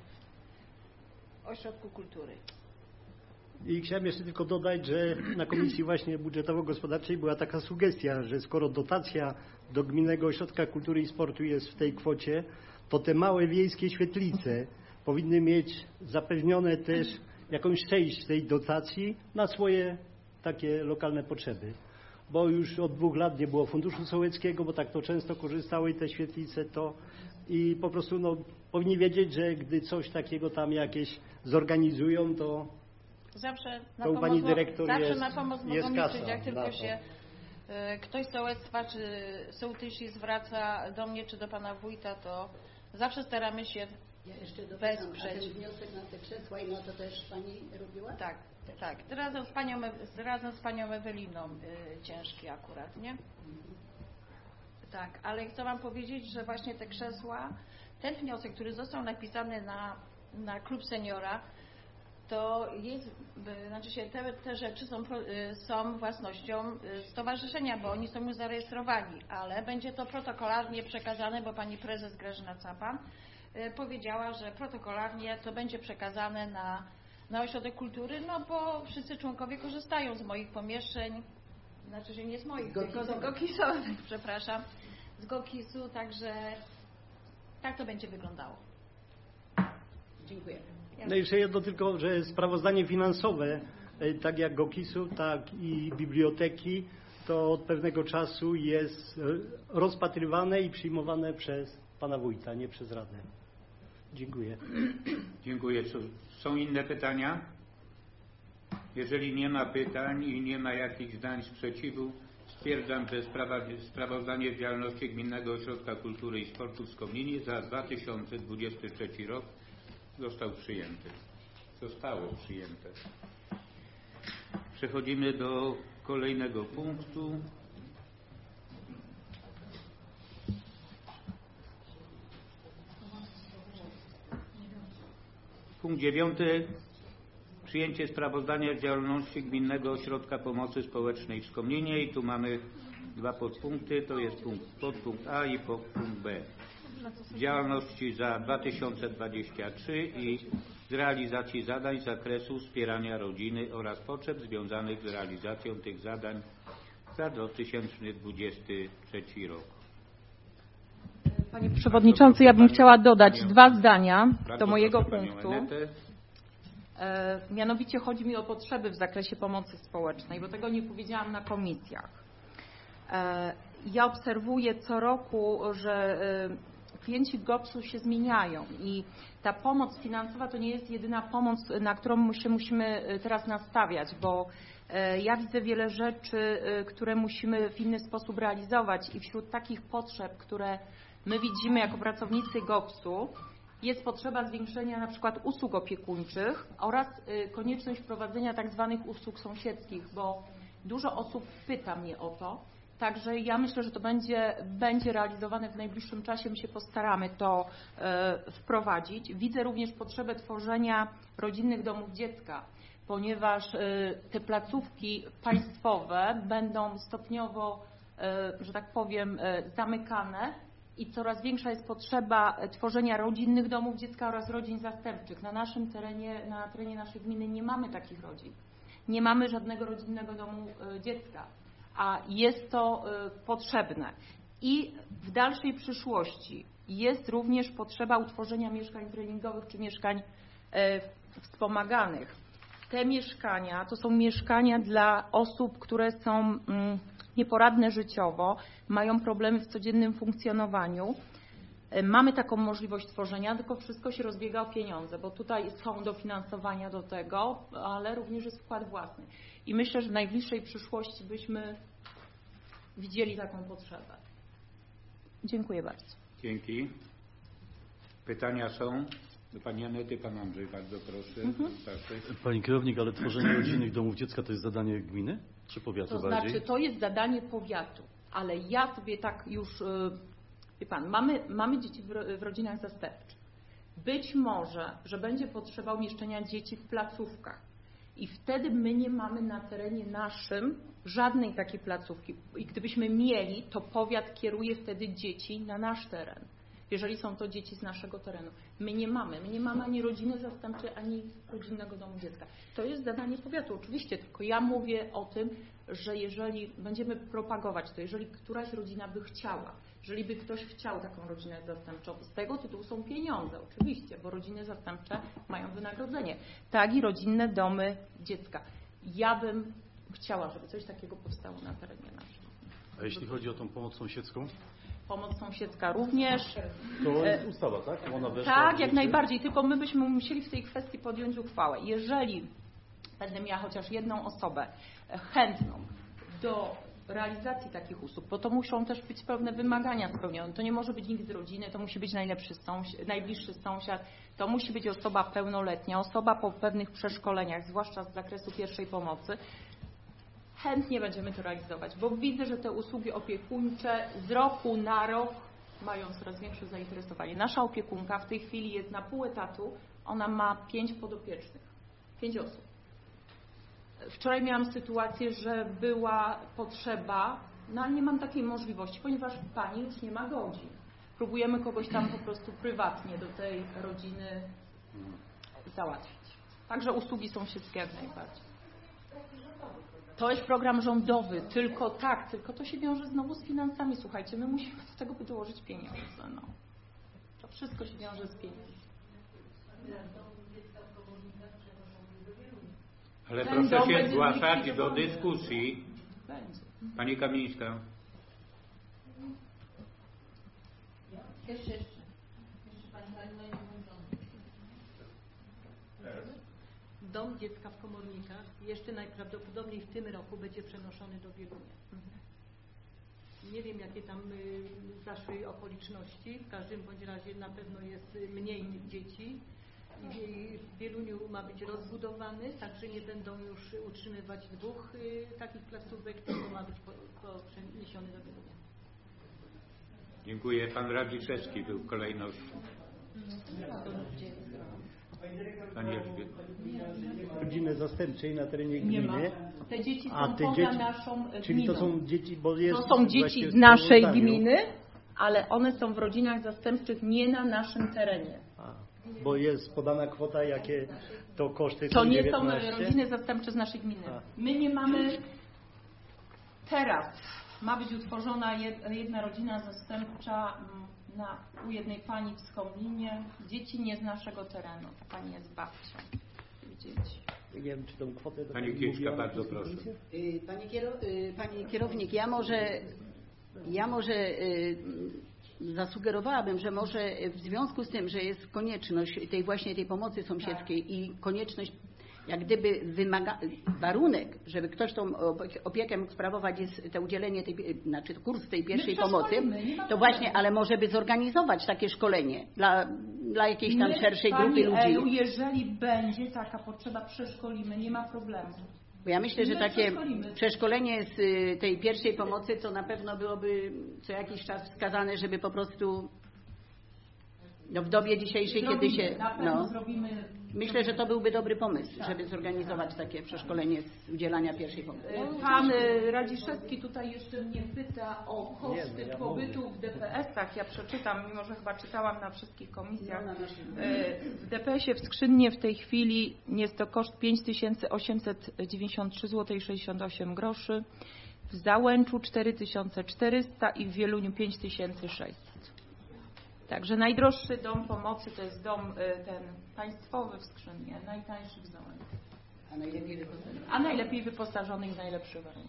w ośrodku kultury. I chciałem jeszcze tylko dodać, że na Komisji właśnie Budżetowo-Gospodarczej była taka sugestia, że skoro dotacja do Gminnego Ośrodka Kultury i Sportu jest w tej kwocie, to te małe wiejskie świetlice powinny mieć zapewnione też jakąś część tej dotacji na swoje takie lokalne potrzeby. Bo już od dwóch lat nie było Funduszu Sołeckiego, bo tak to często korzystały te świetlice, to i po prostu no, powinni wiedzieć, że gdy coś takiego tam jakieś zorganizują, to zawsze na to u pomoc, pani dyrektor zawsze jest, na pomoc mogą jest liczyć, kasa jak tylko to. się y, ktoś z sołectwa czy sołtysi zwraca do mnie czy do pana wójta, to zawsze staramy się Ja jeszcze dodam, wesprzeć. a ten wniosek na te krzesła i na to też pani robiła? Tak, tak. Razem z panią, razem z panią Eweliną y, ciężki akurat, nie? Tak, ale chcę wam powiedzieć, że właśnie te krzesła, ten wniosek, który został napisany na, na klub seniora, to jest, znaczy się te, te rzeczy są, są własnością stowarzyszenia, bo oni są już zarejestrowani, ale będzie to protokolarnie przekazane, bo pani prezes Grażyna Capan powiedziała, że protokolarnie to będzie przekazane na, na ośrodek kultury, no bo wszyscy członkowie korzystają z moich pomieszczeń, znaczy, że nie z moich, tylko z Gokisowych, przepraszam, z Gokisu, także tak to będzie wyglądało. Dziękuję. No i jeszcze jedno tylko, że sprawozdanie finansowe, tak jak Gokisu, tak i biblioteki, to od pewnego czasu jest rozpatrywane i przyjmowane przez pana wójta, nie przez radę. Dziękuję. Dziękuję. Są inne pytania? Jeżeli nie ma pytań i nie ma jakichś zdań sprzeciwu, stwierdzam, że sprawozdanie z działalności Gminnego Ośrodka Kultury i Sportu w Skomlinie za dwa tysiące dwudziesty trzeci rok został przyjęty. Zostało przyjęte. Przechodzimy do kolejnego punktu. Punkt dziewiąty. Przyjęcie sprawozdania z działalności Gminnego Ośrodka Pomocy Społecznej w Skomlinie i tu mamy dwa podpunkty, to jest punkt, podpunkt A i podpunkt B. Działalności za dwa tysiące dwudziesty trzeci i z realizacji zadań z zakresu wspierania rodziny oraz potrzeb związanych z realizacją tych zadań za dwa tysiące dwudziesty trzeci rok. Panie Przewodniczący, ja bym chciała dodać dwa zdania do mojego punktu. E, mianowicie chodzi mi o potrzeby w zakresie pomocy społecznej, bo tego nie powiedziałam na komisjach. E, ja obserwuję co roku, że e, klienci Gopsu się zmieniają i ta pomoc finansowa to nie jest jedyna pomoc, na którą się musimy teraz nastawiać, bo e, ja widzę wiele rzeczy, e, które musimy w inny sposób realizować i wśród takich potrzeb, które my widzimy jako pracownicy Gopsu, jest potrzeba zwiększenia na przykład usług opiekuńczych oraz konieczność wprowadzenia tak zwanych usług sąsiedzkich, bo dużo osób pyta mnie o to. Także ja myślę, że to będzie, będzie realizowane w najbliższym czasie. My się postaramy to e, wprowadzić. Widzę również potrzebę tworzenia rodzinnych domów dziecka, ponieważ e, te placówki państwowe będą stopniowo, e, że tak powiem, e, zamykane. I coraz większa jest potrzeba tworzenia rodzinnych domów dziecka oraz rodzin zastępczych. Na naszym terenie, na terenie naszej gminy nie mamy takich rodzin. Nie mamy żadnego rodzinnego domu dziecka, a jest to potrzebne. I w dalszej przyszłości jest również potrzeba utworzenia mieszkań treningowych czy mieszkań wspomaganych. Te mieszkania to są mieszkania dla osób, które są nieporadne życiowo, mają problemy w codziennym funkcjonowaniu. Mamy taką możliwość tworzenia, tylko wszystko się rozbiega o pieniądze, bo tutaj są dofinansowania do tego, ale również jest wkład własny. I myślę, że w najbliższej przyszłości byśmy widzieli taką potrzebę. Dziękuję bardzo. Dzięki. Pytania są? Do Pani Anety, Pan Andrzej, bardzo proszę. Mhm. Pani kierownik, ale tworzenie rodzinnych domów dziecka to jest zadanie gminy czy powiatu To bardziej? znaczy, to jest zadanie powiatu, ale ja sobie tak już, wie Pan, mamy, mamy dzieci w, w rodzinach zastępczych. Być może, że będzie potrzeba umieszczenia dzieci w placówkach i wtedy my nie mamy na terenie naszym żadnej takiej placówki. I gdybyśmy mieli, to powiat kieruje wtedy dzieci na nasz teren, jeżeli są to dzieci z naszego terenu. My nie mamy. My nie mamy ani rodziny zastępczej, ani rodzinnego domu dziecka. To jest zadanie powiatu, oczywiście, tylko ja mówię o tym, że jeżeli będziemy propagować to, jeżeli któraś rodzina by chciała, jeżeli by ktoś chciał taką rodzinę zastępczą, z tego tytułu są pieniądze, oczywiście, bo rodziny zastępcze mają wynagrodzenie, tak i rodzinne domy dziecka. Ja bym chciała, żeby coś takiego powstało na terenie naszym. A jeśli chodzi o tą pomoc sąsiedzką? Pomoc sąsiedzka również. To jest ustawa, tak? Ona weszła tak, w jak życie? najbardziej, tylko my byśmy musieli w tej kwestii podjąć uchwałę. Jeżeli będę miała chociaż jedną osobę chętną do realizacji takich usług, bo to muszą też być pewne wymagania spełnione. To nie może być nikt z rodziny, to musi być najlepszy sąsiad, najbliższy sąsiad, to musi być osoba pełnoletnia, osoba po pewnych przeszkoleniach, zwłaszcza z zakresu pierwszej pomocy. Chętnie będziemy to realizować, bo widzę, że te usługi opiekuńcze z roku na rok mają coraz większe zainteresowanie. Nasza opiekunka w tej chwili jest na pół etatu, ona ma pięć podopiecznych, pięć osób. Wczoraj miałam sytuację, że była potrzeba, no ale nie mam takiej możliwości, ponieważ pani już nie ma godzin. Próbujemy kogoś tam po prostu prywatnie do tej rodziny załatwić. Także usługi sąsiedzkie jak najbardziej. To jest program rządowy, tylko tak, tylko to się wiąże znowu z finansami. Słuchajcie, my musimy do tego dołożyć pieniądze. No. To wszystko się wiąże z pieniędzmi. Ale Ten proszę dom się będzie zgłaszać do zlikwidowany. dyskusji. Będzie. Pani Kamińska. Jeszcze, jeszcze. Jeszcze Pani Halina i Dom dziecka w Komornikach jeszcze najprawdopodobniej w tym roku będzie przenoszony do Wielunia. Nie wiem, jakie tam y, zaszły okoliczności. W każdym bądź razie na pewno jest mniej dzieci. I w Wieluniu ma być rozbudowany, także nie będą już utrzymywać dwóch y, takich placówek, tylko ma być po, po przeniesiony do Wielunia. Dziękuję. Pan Radziszewski był kolejności. Pani Elżbieta. Rodziny zastępczej na terenie Nie ma. gminy. Te dzieci są A te poza dzieci, naszą gminą. czyli to są dzieci, bo jest To są dzieci właśnie z w naszej sprawozdaniu. gminy, ale one są w rodzinach zastępczych nie na naszym terenie. A, bo jest podana kwota, jakie to koszty To są nie dziewiętnaście? są rodziny zastępcze z naszej gminy. A. My nie mamy teraz. Ma być utworzona jedna rodzina zastępcza na, u jednej pani w Skomlinie. Dzieci nie z naszego terenu. Ta pani jest babcią dzieci. Nie wiem, czy tą kwotę... to Pani pani Kieczka, mówiła na bardzo tej proszę. komisji? Y, Panie, kiero- y, Panie kierownik, ja może, ja może y, zasugerowałabym, że może w związku z tym, że jest konieczność tej właśnie tej pomocy sąsiedzkiej i konieczność jak gdyby wymaga, warunek, żeby ktoś tą opiekę mógł sprawować, jest to udzielenie tej, znaczy kurs tej pierwszej pomocy, to właśnie, ale może by zorganizować takie szkolenie dla, dla jakiejś tam My, szerszej pani grupy ludzi. Elu, jeżeli będzie taka potrzeba, przeszkolimy, nie ma problemu. Bo ja myślę, że My takie przeszkolimy. przeszkolenie z y, tej pierwszej pomocy to na pewno byłoby co jakiś czas wskazane, żeby po prostu no, w dobie dzisiejszej, Zrobimy, kiedy się... na pewno No, zrobimy. myślę, że to byłby dobry pomysł, żeby zorganizować takie przeszkolenie z udzielania pierwszej pomocy. Pan y, Radziszewski tutaj jeszcze mnie pyta o koszty Nie, no ja pobytu w D P S-ach. Ja przeczytam, mimo że chyba czytałam na wszystkich komisjach. Y, W D P S-ie w Skrzynnie w tej chwili jest to koszt pięć tysięcy osiemset dziewięćdziesiąt trzy złote i sześćdziesiąt osiem groszy, w Załęczu cztery tysiące czterysta i w Wieluniu pięć tysięcy sześćset. Także najdroższy dom pomocy to jest dom y, ten państwowy w Skrzynie, najtańszy w Załęczu. A najlepiej wyposażony. A najlepiej wyposażony i w najlepszy warunek.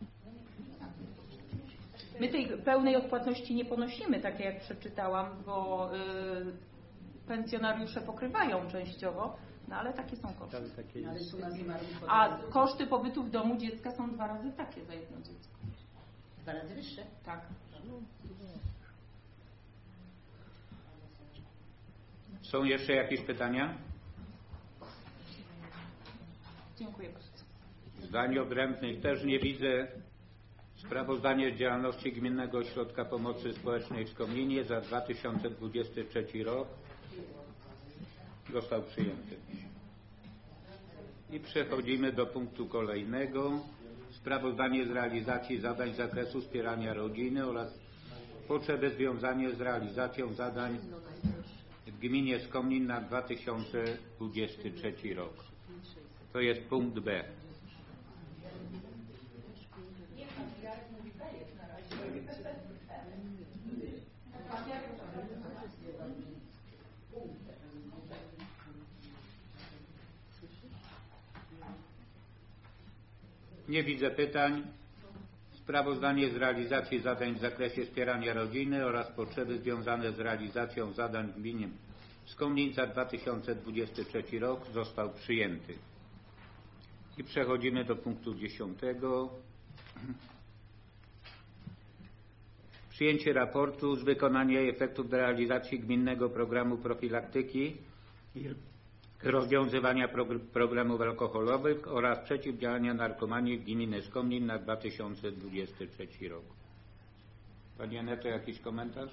My tej pełnej odpłatności nie ponosimy, tak jak przeczytałam, bo y, pensjonariusze pokrywają częściowo, no ale takie są koszty. Tak, takie Ale jest. suma summarum A koszty pobytu w domu dziecka są dwa razy takie za jedno dziecko. dwa razy wyższe. Tak. Są jeszcze jakieś pytania? Dziękuję bardzo. Zdań odrębnych też nie widzę. Sprawozdanie z działalności Gminnego Ośrodka Pomocy Społecznej w Skomlinie za dwa tysiące dwudziesty trzeci rok został przyjęty. I przechodzimy do punktu kolejnego. Sprawozdanie z realizacji zadań z zakresu wspierania rodziny oraz potrzeby związane z realizacją zadań w gminie Skomlin na dwa tysiące dwudziesty trzeci rok. To jest punkt B. Nie widzę pytań. Sprawozdanie z realizacji zadań w zakresie wspierania rodziny oraz potrzeby związane z realizacją zadań w gminie Skomlin za dwa tysiące dwudziesty trzeci rok został przyjęty. I przechodzimy do punktu dziesiątego. Przyjęcie raportu z wykonania i efektów realizacji gminnego programu profilaktyki i rozwiązywania problemów alkoholowych oraz przeciwdziałania narkomanii gminy Skomlin na dwa tysiące dwudziesty trzeci rok. Pani Aneto, jakiś komentarz?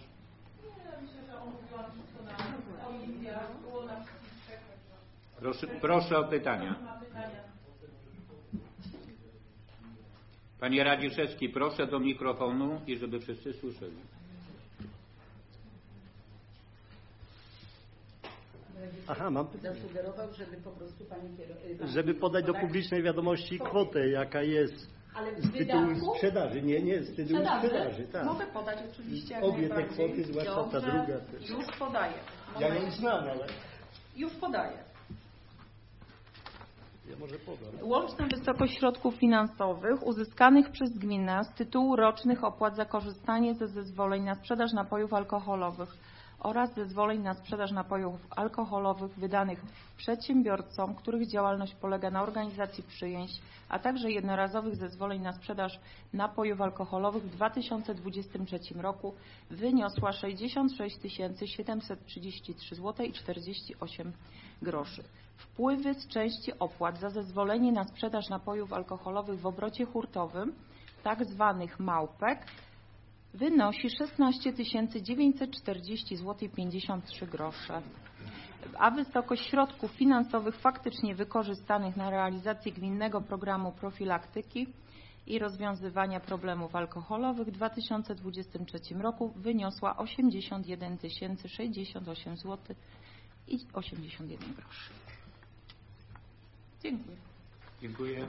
Proszę, proszę o pytania. Panie Radziszewski, proszę do mikrofonu i żeby wszyscy słyszeli. Aha, mam Zasugerował, żeby po prostu pani kierowała. żeby podać do publicznej wiadomości kwotę, jaka jest Ale z tytułu sprzedaży. Nie, nie, z tytułu Sprzedaży? sprzedaży, tak. Mogę podać oczywiście jak Obie te najbardziej. kwoty, zwłaszcza ta Dobrze, druga też. Już podaję. Ja Moment. ją znam, ale Już podaję. ja może podam. Łączna wysokość środków finansowych uzyskanych przez gminę z tytułu rocznych opłat za korzystanie ze zezwoleń na sprzedaż napojów alkoholowych oraz zezwoleń na sprzedaż napojów alkoholowych wydanych przedsiębiorcom, których działalność polega na organizacji przyjęć, a także jednorazowych zezwoleń na sprzedaż napojów alkoholowych w dwa tysiące dwudziestym trzecim roku wyniosła sześćdziesiąt sześć tysięcy siedemset trzydzieści trzy złote i czterdzieści osiem groszy. Wpływy z części opłat za zezwolenie na sprzedaż napojów alkoholowych w obrocie hurtowym, tak zwanych małpek, wynosi szesnaście tysięcy dziewięćset czterdzieści złotych pięćdziesiąt trzy grosze, a wysokość środków finansowych faktycznie wykorzystanych na realizację gminnego programu profilaktyki i rozwiązywania problemów alkoholowych w dwa tysiące dwudziestym trzecim roku wyniosła osiemdziesiąt jeden tysięcy sześćdziesiąt osiem złotych i osiemdziesiąt jeden groszy. Dziękuję. Dziękuję.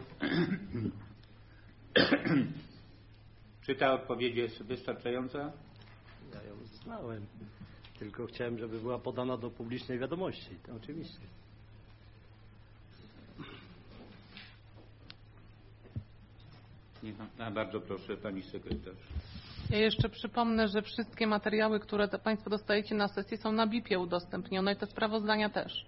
Czy ta odpowiedź jest wystarczająca? Ja ją znałem, tylko chciałem, żeby była podana do publicznej wiadomości. To oczywiście. Nie ma. A bardzo proszę, pani sekretarz. Ja jeszcze przypomnę, że wszystkie materiały, które te Państwo dostajecie na sesji, są na bipie udostępnione i te sprawozdania też.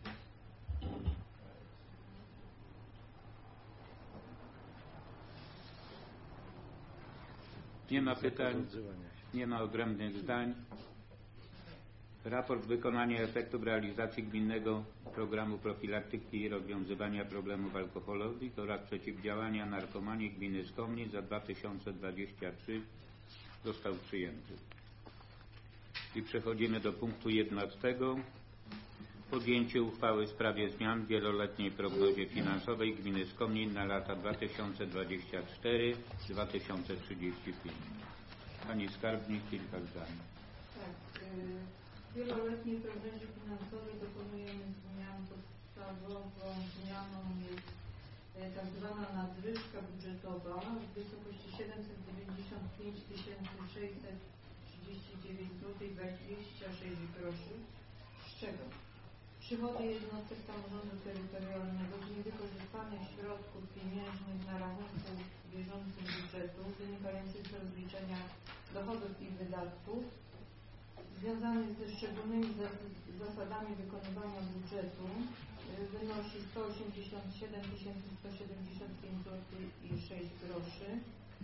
Nie ma pytań, nie ma odrębnych zdań. Raport wykonania efektów realizacji gminnego programu profilaktyki i rozwiązywania problemów alkoholowych oraz przeciwdziałania narkomanii gminy Skomlin za dwa tysiące dwudziesty trzeci został przyjęty. I przechodzimy do punktu jedenastego. Podjęcie uchwały w sprawie zmian w wieloletniej prognozie finansowej gminy Skomlin na lata dwa tysiące dwudziesty czwarty do dwa tysiące trzydziestego piątego. Pani skarbnik, kilka zdań. Tak. W wieloletniej prognozie finansowej dokonujemy zmian. Podstawową zmianą jest tak zwana nadwyżka budżetowa w wysokości siedemset dziewięćdziesiąt pięć tysięcy sześćset trzydzieści dziewięć złotych dwadzieścia sześć groszy, z czego przychody jednostek samorządu terytorialnego z niewykorzystanych środków pieniężnych na rachunku bieżącym budżetu wynikających z rozliczenia dochodów i wydatków związanych ze szczególnymi zasadami wykonywania budżetu wynosi sto osiemdziesiąt siedem tysięcy sto siedemdziesiąt pięć złotych i sześć groszy.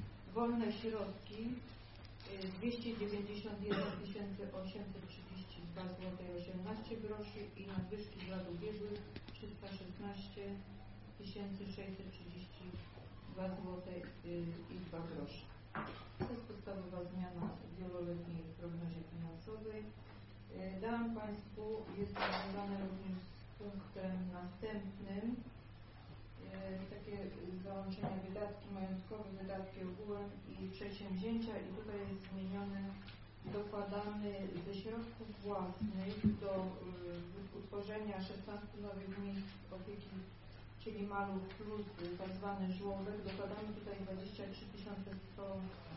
Wolne środki dwieście dziewięćdziesiąt jeden tysięcy osiemset trzydzieści dwa złote osiemnaście groszy i nadwyżki z lat ubiegłych trzysta szesnaście tysięcy sześćset trzydzieści dwa złote i dwa grosze. To jest podstawowa zmiana w wieloletniej prognozie finansowej. Dałam Państwu, jest to związane również z punktem następnym, takie załączenia wydatki majątkowe, wydatki ogółem i przedsięwzięcia i tutaj jest zmienione, dokładamy ze środków własnych do y, utworzenia szesnastu nowych miejsc opieki, czyli Maluch Plus, tak zwany żłobek, dokładamy tutaj dwadzieścia trzy tysiące sto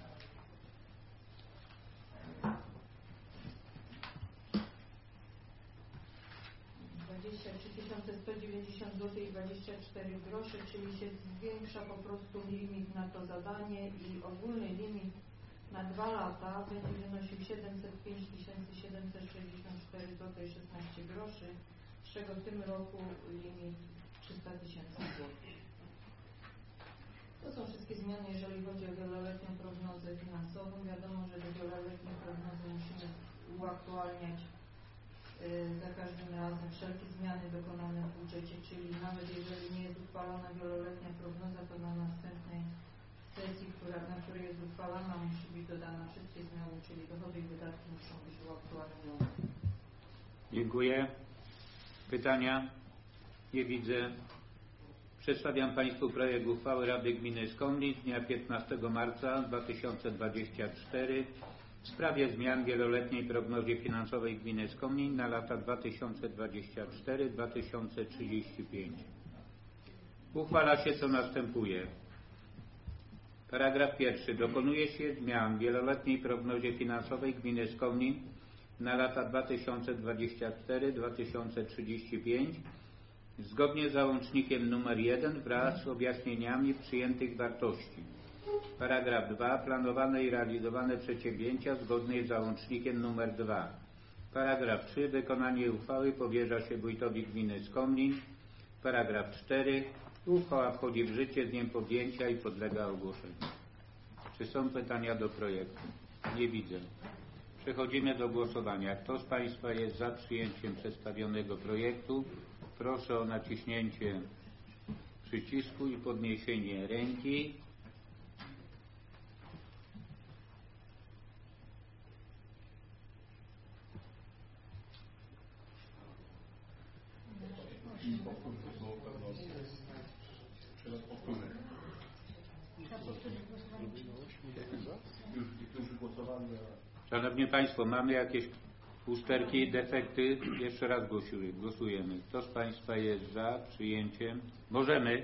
dwadzieścia trzy tysiące sto dziewięćdziesiąt złotych i dwadzieścia cztery grosze, czyli się zwiększa po prostu limit na to zadanie i ogólny limit na dwa lata będzie wynosił siedemset pięć tysięcy siedemset sześćdziesiąt cztery złote i szesnaście groszy, z czego w tym roku limit trzysta tysięcy złotych. To są wszystkie zmiany, jeżeli chodzi o wieloletnią prognozę finansową. Wiadomo, że do wieloletniej prognozy musimy uaktualniać za każdym razem wszelkie zmiany dokonane w budżecie, czyli nawet jeżeli nie jest uchwalona wieloletnia prognoza, to na następnej sesji, która, na której jest uchwalana, musi być dodana wszystkie zmiany, czyli dochody i wydatki muszą być uaktualnione. Dziękuję. Pytania? Nie widzę. Przedstawiam Państwu projekt uchwały Rady Gminy Skomlin z dnia piętnastego marca dwa tysiące dwudziestego czwartego w sprawie zmian w wieloletniej prognozie finansowej gminy Skomlin na lata dwa tysiące dwudziesty czwarty do dwa tysiące trzydziestego piątego. Uchwala się co następuje. Paragraf pierwszy. Dokonuje się zmian w wieloletniej prognozie finansowej gminy Skomlin na lata dwa tysiące dwudziesty czwarty do dwa tysiące trzydziestego piątego zgodnie z załącznikiem numer jeden wraz z objaśnieniami przyjętych wartości. Paragraf dwa. Planowane i realizowane przedsięwzięcia zgodnie z załącznikiem numer dwa. Paragraf trzy. Wykonanie uchwały powierza się wójtowi gminy Skomlin. Paragraf cztery. Uchwała wchodzi w życie z dniem podjęcia i podlega ogłoszeniu. Czy są pytania do projektu? Nie widzę. Przechodzimy do głosowania. Kto z Państwa jest za przyjęciem przedstawionego projektu? Proszę o naciśnięcie przycisku i podniesienie ręki. Szanowni Państwo, mamy jakieś usterki, defekty? Jeszcze raz głosujemy. głosujemy. Kto z Państwa jest za przyjęciem? Możemy.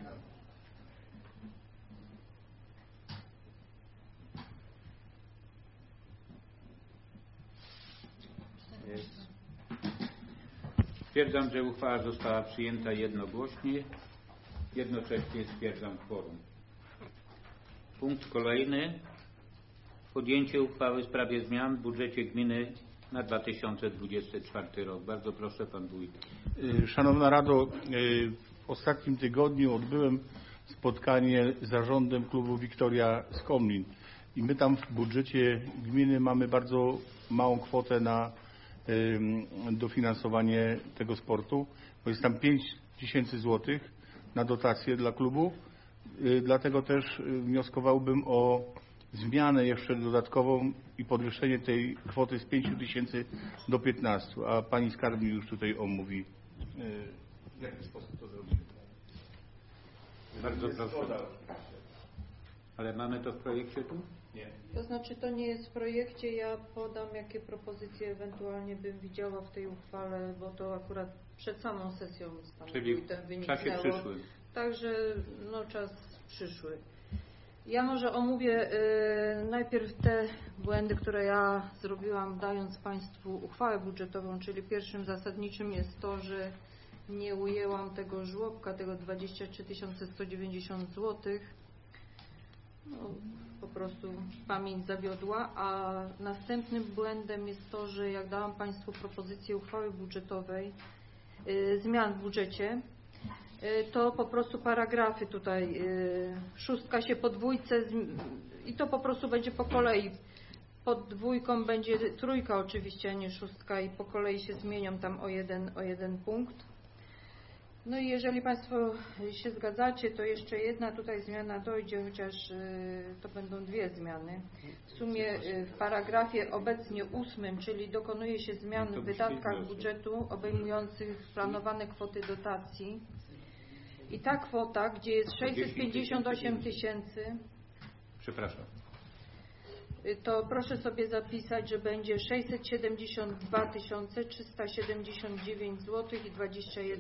Jest. Stwierdzam, że uchwała została przyjęta jednogłośnie. Jednocześnie stwierdzam kworum. Punkt kolejny. Podjęcie uchwały w sprawie zmian w budżecie gminy na dwa tysiące dwudziesty czwarty rok. Bardzo proszę, Pan Wójt. Szanowna Rado, w ostatnim tygodniu odbyłem spotkanie z zarządem klubu Wiktoria Skomlin i my tam w budżecie gminy mamy bardzo małą kwotę na dofinansowanie tego sportu, bo jest tam pięć tysięcy złotych na dotację dla klubu, dlatego też wnioskowałbym o zmianę jeszcze dodatkową i podwyższenie tej kwoty z pięciu tysięcy do piętnastu, a Pani Skarbnik już tutaj omówi, w jaki sposób to zrobimy. Bardzo proszę. Ale mamy to w projekcie tu? Nie. To znaczy to nie jest w projekcie, ja podam jakie propozycje ewentualnie bym widziała w tej uchwale, bo to akurat przed samą sesją z Panem Czyli Wójtem w czasie wyniknęło. przyszłym. Także no czas przyszły. Ja może omówię y, najpierw te błędy, które ja zrobiłam, dając Państwu uchwałę budżetową, czyli pierwszym zasadniczym jest to, że nie ujęłam tego żłobka, tego dwadzieścia trzy tysiące sto dziewięćdziesiąt złotych. No, po prostu pamięć zawiodła, a następnym błędem jest to, że jak dałam Państwu propozycję uchwały budżetowej, y, zmian w budżecie, to po prostu paragrafy tutaj, szóstka się po dwójce i to po prostu będzie po kolei. Pod dwójką będzie trójka oczywiście, a nie szóstka i po kolei się zmienią tam o jeden, o jeden punkt. No i jeżeli Państwo się zgadzacie, to jeszcze jedna tutaj zmiana dojdzie, chociaż to będą dwie zmiany. W sumie w paragrafie obecnie ósmym, czyli dokonuje się zmian w wydatkach budżetu obejmujących planowane kwoty dotacji. I ta kwota, gdzie jest sześćset pięćdziesiąt osiem tysięcy, przepraszam, to proszę sobie zapisać, że będzie sześćset siedemdziesiąt dwa tysiące trzysta siedemdziesiąt dziewięć złotych i dwadzieścia jeden